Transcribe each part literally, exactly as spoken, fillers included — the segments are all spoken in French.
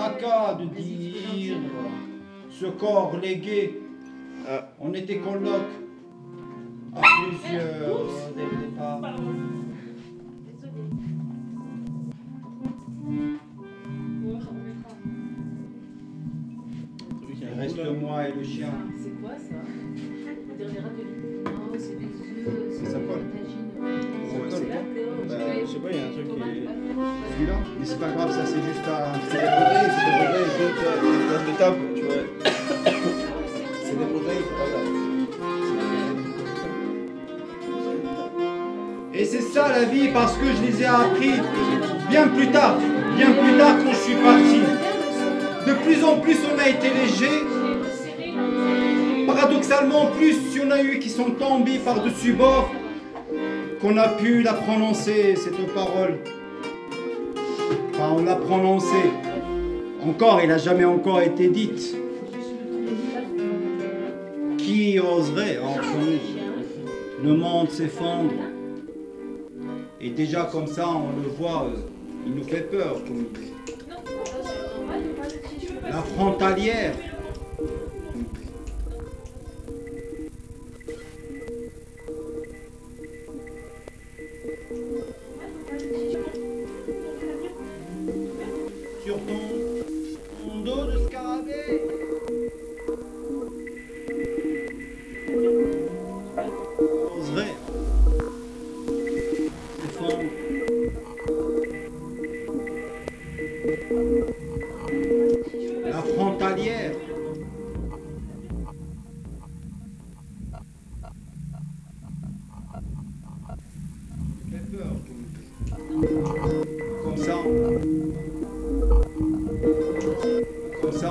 tracas de dire ce corps légué. Ah. On était coloc à plusieurs dès le départ. Il reste moi et le chien. C'est quoi ça? Le dernier atelier. Non, c'est des œufs. C'est ça quoi? C'est Ça colle. là, Théo. Bah, je sais pas, il y a un truc qui est... Celui-là? Mais c'est pas grave, ça c'est juste à. C'est des protéines, c'est des protéines, c'est des table, tu vois. C'est des protéines, c'est pas grave. Et c'est ça la vie, parce que je les ai appris bien plus tard, bien plus tard quand je suis parti. De plus en plus on a été léger. Paradoxalement, plus il y en a eu qui sont tombés par-dessus bord, qu'on a pu la prononcer, cette parole. Enfin, on l'a prononcée. Encore, elle n'a jamais encore été dite. Qui oserait entre nous? Le monde s'effondre. Et déjà comme ça, on le voit, euh, il nous fait peur. Comme... La frontalière. Sur ton, ton dos de scarabée. Oserait. S'effondre. La frontalière. Fait peur. Comme ça. Comme ça.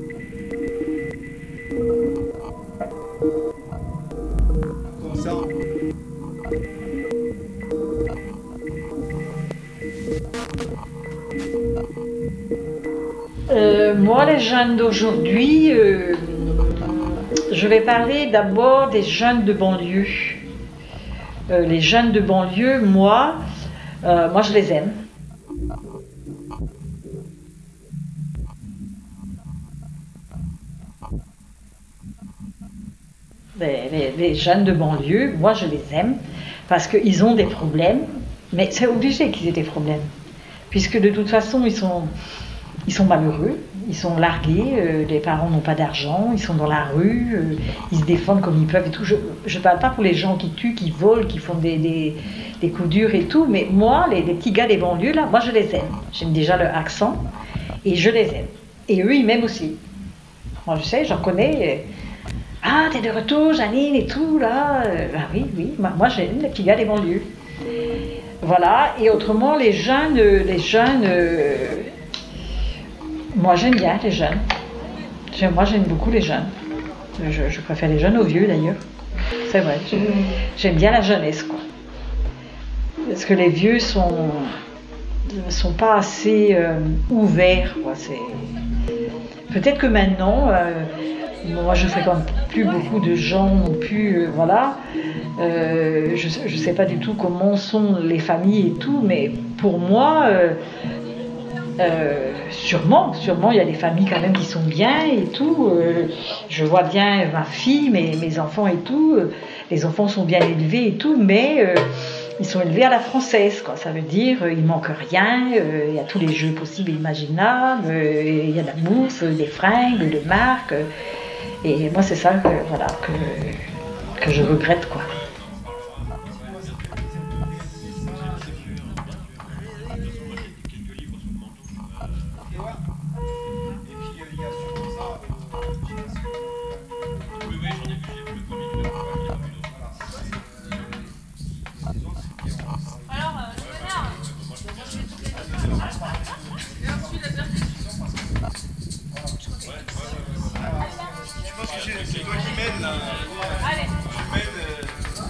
Comme ça. Euh, moi, les jeunes d'aujourd'hui, euh, je vais parler d'abord des jeunes de banlieue. Euh, les jeunes de banlieue, moi, euh, moi je les aime. Les, les- les jeunes de banlieue, moi je les aime parce qu'ils ont des problèmes, mais c'est obligé qu'ils aient des problèmes, puisque de toute façon ils sont, ils sont malheureux, ils sont largués, euh, les parents n'ont pas d'argent, ils sont dans la rue, euh, ils se défendent comme ils peuvent et tout. Je ne parle pas pour les gens qui tuent, qui volent, qui font des, des, des coups durs et tout, mais moi, les, les petits gars des banlieues, là, moi je les aime. J'aime déjà leur accent et je les aime. Et eux, ils m'aiment aussi. Moi je sais, j'en connais. euh, Ah, t'es de retour, Janine et tout, là. Euh, Ah oui, oui, moi, moi, j'aime les petits gars des banlieues. Voilà, et autrement, les jeunes, euh, les jeunes, euh, moi j'aime bien les jeunes. J'aime- Moi j'aime beaucoup les jeunes. Je, je préfère les jeunes aux vieux d'ailleurs. C'est vrai, j'aime j'aime bien la jeunesse, quoi. Parce que les vieux sont, sont pas assez euh, ouverts, quoi. C'est... Peut-être que maintenant, euh, moi je fréquente plus beaucoup de gens non plus, euh, voilà. Euh, je ne sais pas du tout comment sont les familles et tout, mais pour moi, euh, euh, sûrement, sûrement il y a des familles quand même qui sont bien et tout. Euh, je vois bien ma fille, mes, mes enfants et tout. Euh, les enfants sont bien élevés et tout, mais euh, ils sont élevés à la française, quoi. Ça veut dire euh, il manque rien, euh, il y a tous les jeux possibles et imaginables, euh, il y a de la bouffe, des fringues, de marques. Euh, et moi c'est ça que, voilà, que, que je regrette, quoi. C'est toi qui mène là. Allez. Tu mènes.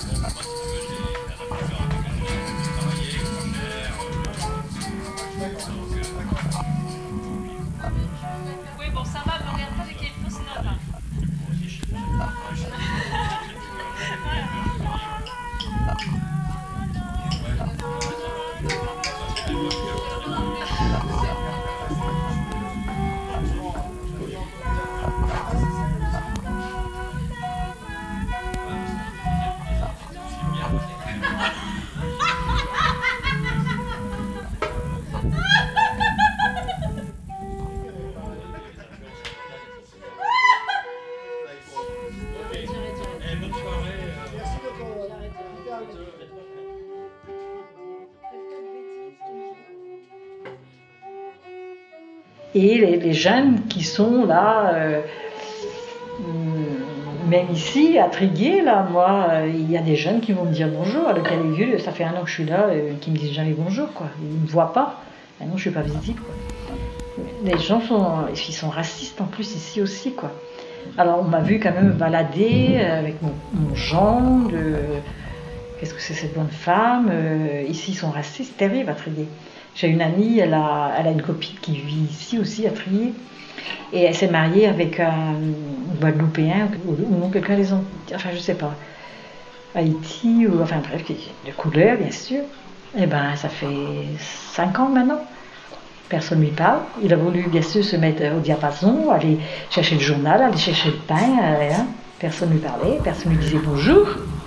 Et les, les jeunes qui sont là, euh, même ici, à Tréguier, là, moi, euh, il y a des jeunes qui vont me dire bonjour. À l'hôtel des Vieux, ça fait un an que je suis là, euh, qui me disent jamais bonjour, quoi. Ils ne me voient pas. Maintenant, je ne suis pas visible, quoi. Les gens sont, ils sont racistes en plus ici aussi, quoi. Alors, on m'a vu quand même me balader avec mon, mon Jean, de... Qu'est-ce que c'est cette bonne femme? euh, Ici, ils sont racistes, terribles à Tréguier. J'ai une amie, elle a, elle a une copine qui vit ici aussi à Tréguier. Et elle s'est mariée avec un Guadeloupéen, ou, ou non, quelqu'un des Antilles, enfin je sais pas, Haïti, ou enfin bref, de couleur bien sûr. Et ben ça fait cinq ans maintenant. Personne ne lui parle. Il a voulu bien sûr se mettre au diapason, aller chercher le journal, aller chercher le pain. Euh, hein. Personne ne lui parlait, personne ne lui disait bonjour.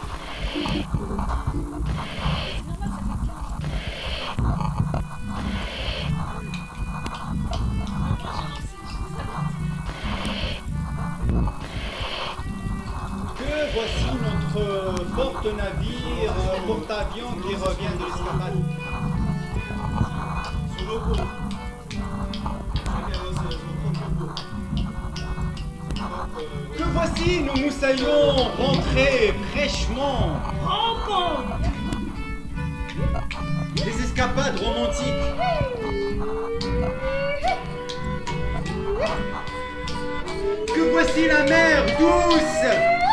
Voici notre porte-navire, euh, porte-avions qui revient de l'escapade. Sur le coup. Que voici nos moussaillons rentrés fraîchement. Des escapades romantiques. Que voici la mer douce.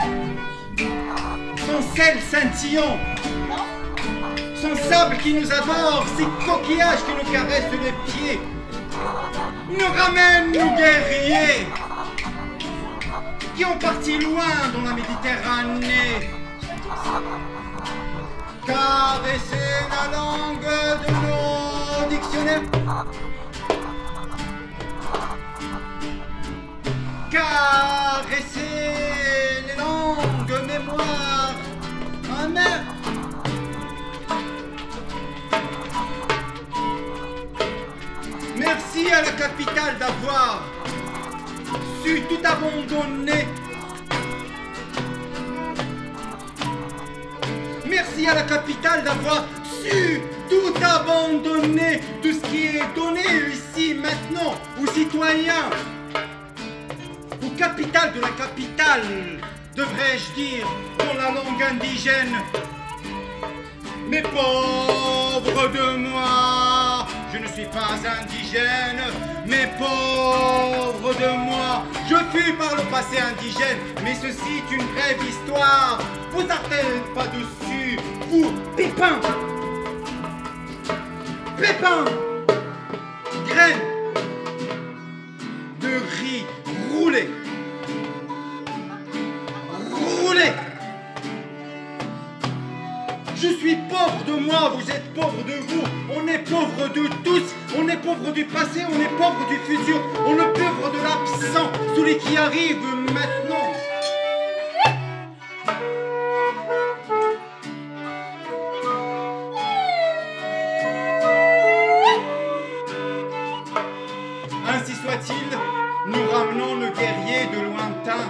Son sel scintillant, son sable qui nous adore, ses coquillages qui nous caressent les pieds, nous ramènent nos guerriers qui ont parti loin dans la Méditerranée. Caresser la langue de nos dictionnaires, caresser les langues mémoires amères. Merci à la capitale d'avoir su tout abandonner. Merci à la capitale d'avoir su tout abandonner, tout ce qui est donné ici maintenant aux citoyens. Aux capitales de la capitale, devrais-je dire, dans la langue indigène. Mais pauvre de moi, je ne suis pas indigène, mais pauvre de moi, je fus par le passé indigène, mais ceci est une brève histoire. Vous attendez pas dessus, vous, pépins, pépins, graines de riz roulé, roulé. Je suis pauvre de moi, vous êtes pauvre de vous, on est pauvre de tous, on est pauvre du passé, on est pauvre du futur, on est pauvre de l'absent, celui qui arrive maintenant. Ainsi soit-il, nous ramenons le guerrier de lointain.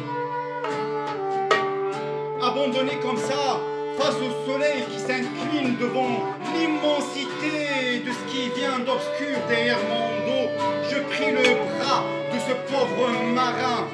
Abandonné comme ça, face au soleil qui s'incline devant l'immensité de ce qui vient d'obscur derrière mon dos, je pris le bras de ce pauvre marin.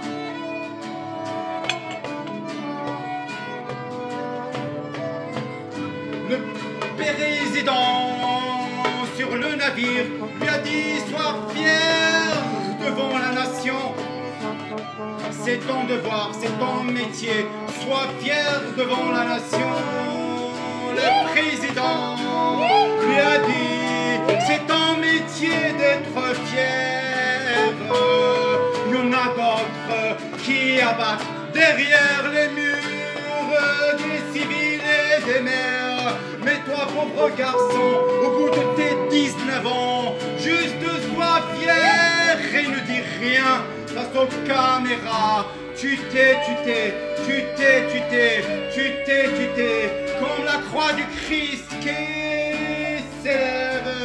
Le président sur le navire lui a dit « Sois fier devant la nation ». C'est ton devoir, c'est ton métier, sois fier devant la nation. Le président lui a dit, c'est ton métier d'être fier. Il y en a d'autres qui abattent derrière les murs des civils et des mères. Mais toi, pauvre garçon, au bout de tes dix-neuf ans, juste sois fier et ne dis rien. Face aux caméras, tu t'es, tu t'es, tu t'es, tu t'es, tu t'es, tu t'es, comme la croix du Christ qui s'élève.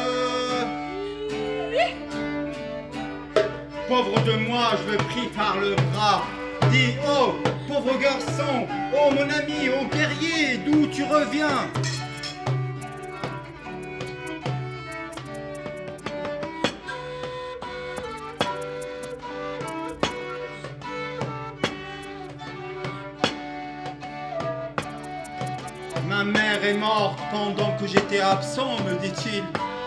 Pauvre de moi, je le prie par le bras. Dis, oh, pauvre garçon, oh mon ami, oh guerrier, d'où tu reviens? Ma mère est morte pendant que j'étais absent, me dit-il.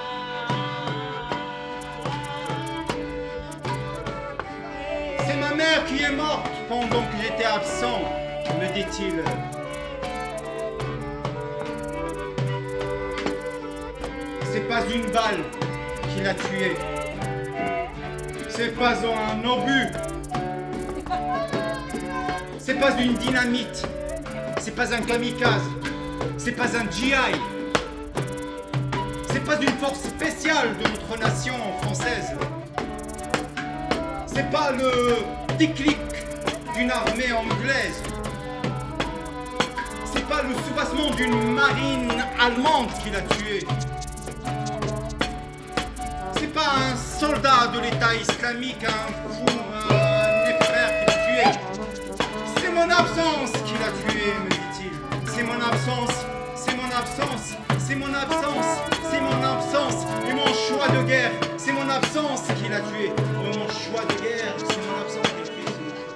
C'est ma mère qui est morte pendant que j'étais absent, me dit-il. C'est pas une balle qui l'a tué. C'est pas un obus. C'est pas une dynamite. C'est pas un kamikaze. C'est pas un G I. C'est pas une force spéciale de notre nation française. C'est pas le déclic d'une armée anglaise. C'est pas le soubassement d'une marine allemande qui l'a tué. C'est pas un soldat de l'État islamique, un fou, un néfrère qui l'a tué. C'est mon absence qui l'a tué, me dit-il. C'est mon absence, c'est mon absence, c'est mon absence, c'est mon absence et mon choix de guerre. C'est mon absence qui l'a tué. Mon choix de guerre, c'est mon absence qui l'a tué.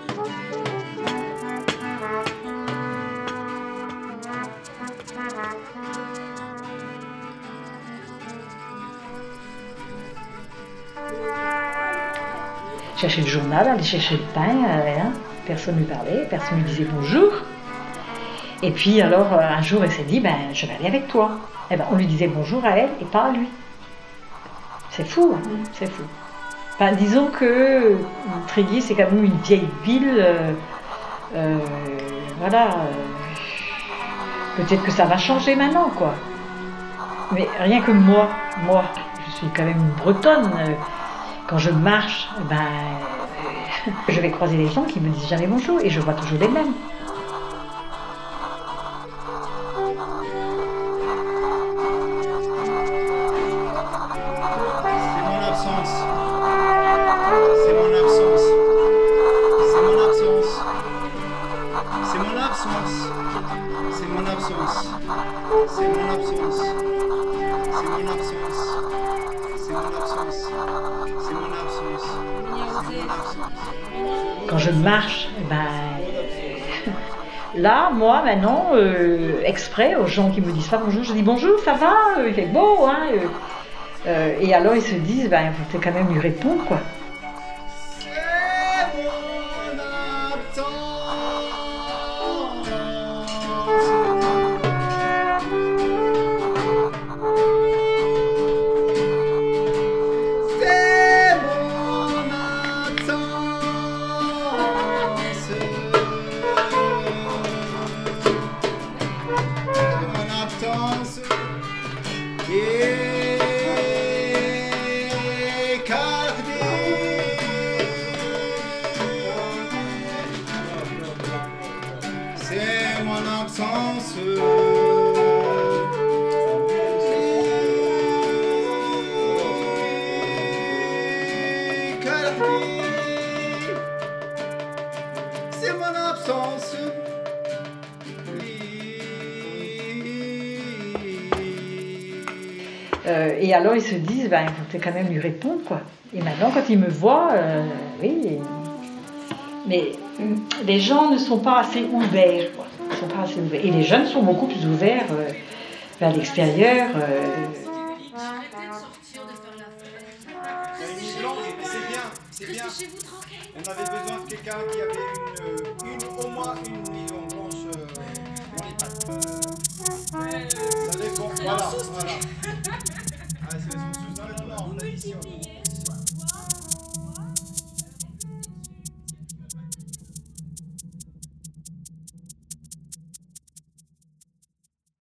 Chercher le journal, aller chercher le pain, euh, hein. Personne ne lui parlait, personne ne lui disait bonjour. Et puis alors un jour elle s'est dit, ben je vais aller avec toi. Et ben on lui disait bonjour à elle et pas à lui. C'est fou, hein, c'est fou. Enfin, disons que Tréguier c'est quand même une vieille ville, euh, euh, voilà. Euh, peut-être que ça va changer maintenant, quoi. Mais rien que moi, moi, je suis quand même une Bretonne. Euh, quand je marche, ben, euh, je vais croiser les gens qui me disent jamais bonjour et je vois toujours les mêmes. Quand je marche, ben, là, moi, maintenant, euh, exprès, aux gens qui me disent pas bonjour, je dis bonjour, ça va, il fait beau, hein, euh, euh, et alors ils se disent, ben, il faut quand même lui répondre, quoi. C'est mon absence. C'est mon absence. Euh, et alors ils se disent, ben, il faut quand même lui répondre, quoi. Et maintenant, quand ils me voient, euh, oui. Mais les gens ne sont pas assez ouverts, quoi. Ils sont pas assez ouverts. Et les jeunes sont beaucoup plus ouverts euh, vers l'extérieur. Euh... Arrêtez de sortir, de faire la fête. C'est bien, c'est bien. Restez chez vous tranquille. On avait besoin de quelqu'un qui avait une, une, au moins une million blanche euh, dans les pattes.